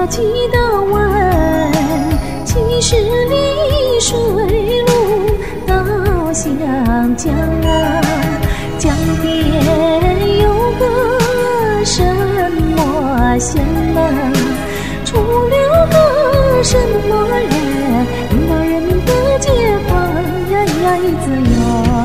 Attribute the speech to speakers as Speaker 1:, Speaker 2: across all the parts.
Speaker 1: 祈祷完70里水路到湘江啊，江边有个什么乡啊，出了个什么人，领导人民的解放与自由。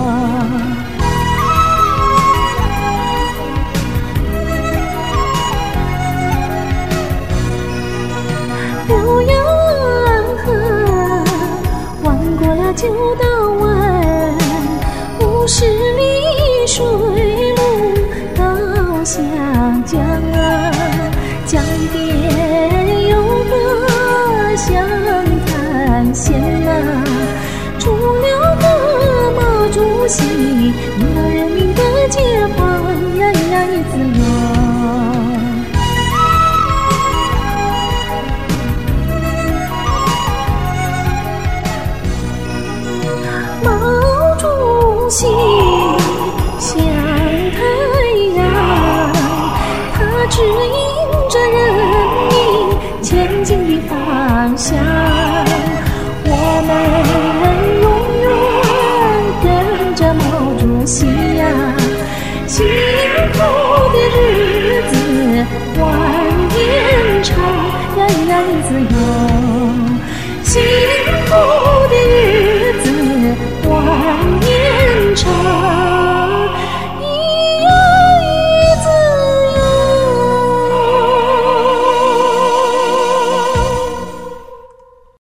Speaker 1: 浏阳河弯过了九道湾，50里水路到湘江啊，江边有个湘潭县啊，出了个毛主席，领导人民的解放与自由。毛主席像太阳，他指引着人民前进的方向。我们永远跟着毛主席呀，幸福的日子换延长，自由，幸福。